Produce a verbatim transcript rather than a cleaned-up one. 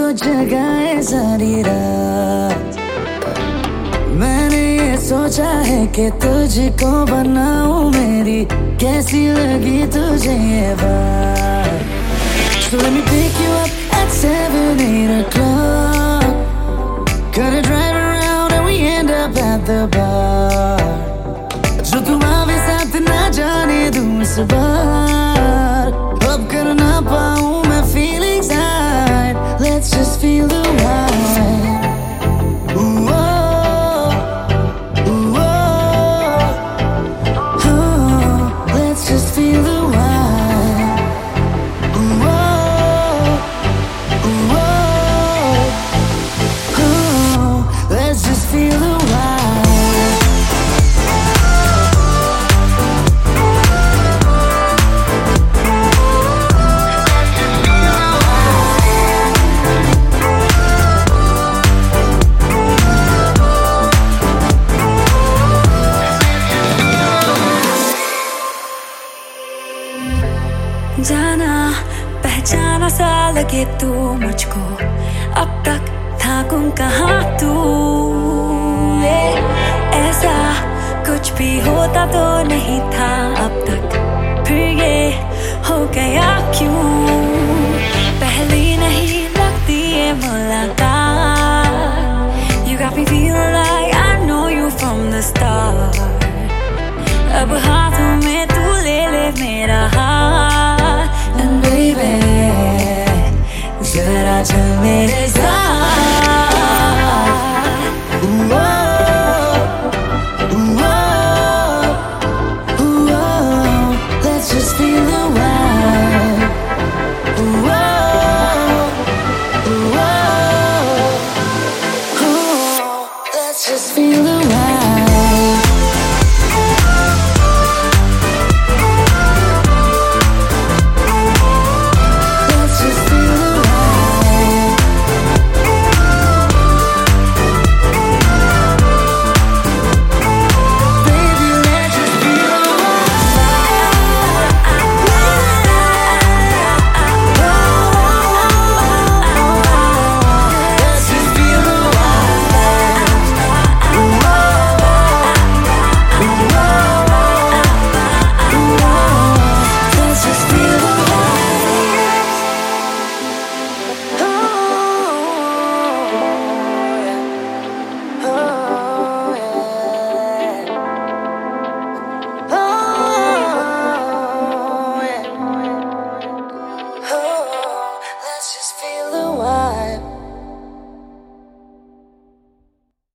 जगाए सारी रात। मैंने ये सोचा है कि तुझको बनाऊं मेरी, कैसी लगी तुझे ये बात। So let me pick you up at seven, eight o'clock. Cut it right around and we end up at the bar. जो तू आवे साथ ना जाने दूं इस बार, अब कर ना पाऊं मैं feelings hide. Let's just feel the vibe. Ooh, oh, ooh, oh, oh. Let's just feel the vibe. Ooh, oh, ooh, oh, oh. Let's just feel the vibe. जाना पहचाना सा लगे तू मुझको, अब तक था गुम कहाँ तू। ए, ऐसा कुछ भी होता तो नहीं था अब तक, फिर ये हो गया क्यों। पहली नहीं लगती ये मुलाकात, You got me feeling like I know you from the start। अब हाथों में तू ले ले मेरा हाथ, And baby, जरा चल मेरे